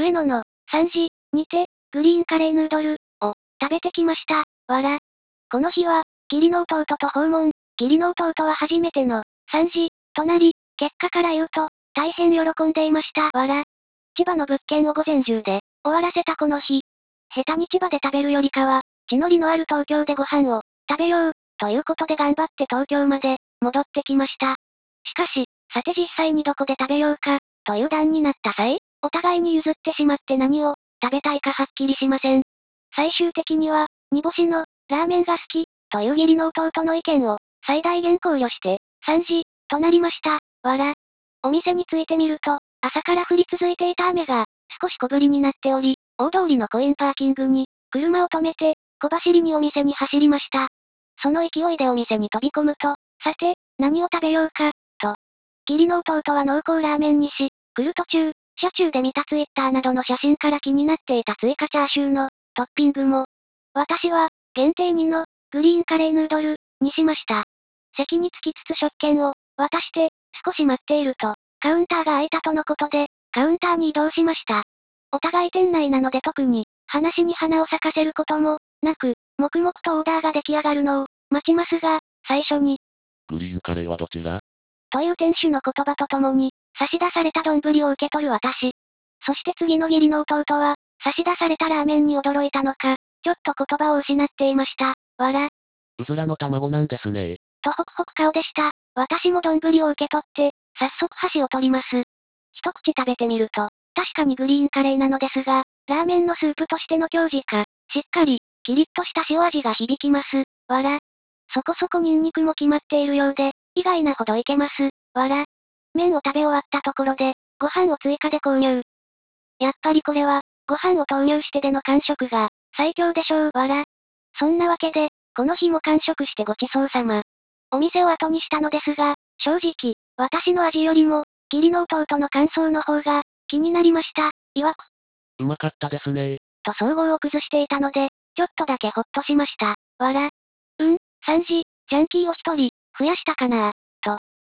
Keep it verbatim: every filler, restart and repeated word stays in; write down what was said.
上野の、さんじ、にて、グリーンカレーヌードル、を、食べてきました。わら。この日は、義理の弟と訪問。義理の弟は初めての、さんじ、となり、結果から言うと、大変喜んでいました。わら。千葉の物件を午前中で、終わらせたこの日。下手に千葉で食べるよりかは、地の利のある東京でご飯を、食べよう、ということで頑張って東京まで、戻ってきました。しかし、さて実際にどこで食べようか、という段になった際、お互いに譲ってしまって何を、食べたいかはっきりしません。最終的には、煮干しの、ラーメンが好き、という義理の弟の意見を、最大限考慮して、さんじ、となりました。わら。お店に着いてみると、朝から降り続いていた雨が、少し小降りになっており、大通りのコインパーキングに、車を止めて、小走りにお店に走りました。その勢いでお店に飛び込むと、さて、何を食べようか、と。義理の弟は濃厚ラーメンにし、来る途中、車中で見たツイッターなどの写真から気になっていた追加チャーシューの、トッピングも。私は、限定にの、グリーンカレーヌードル、にしました。席に着きつつ食券を、渡して、少し待っていると、カウンターが空いたとのことで、カウンターに移動しました。お互い店内なので特に、話に花を咲かせることも、なく、黙々とオーダーが出来上がるのを、待ちますが、最初に、 グリーンカレーはどちら？ という店主の言葉とともに、差し出された丼を受け取る私。そして次の義理の弟は、差し出されたラーメンに驚いたのか、ちょっと言葉を失っていました。わら。 うずらの卵なんですね。 とホクホク顔でした。私も丼を受け取って、早速箸を取ります。一口食べてみると、確かにグリーンカレーなのですが、ラーメンのスープとしての矜持か、しっかり、キリッとした塩味が響きます。わら。そこそこニンニクも決まっているようで、意外なほどいけます。わら。麺を食べ終わったところで、ご飯を追加で購入。やっぱりこれは、ご飯を投入してでの完食が、最強でしょう。わら。そんなわけで、この日も完食してごちそうさま。お店を後にしたのですが、正直、私の味よりも、義理の弟の感想の方が、気になりました。曰く。 うまかったですね。 と総合を崩していたので、ちょっとだけほっとしました。わら。うん、さんじ、ジャンキーを一人、増やしたかな。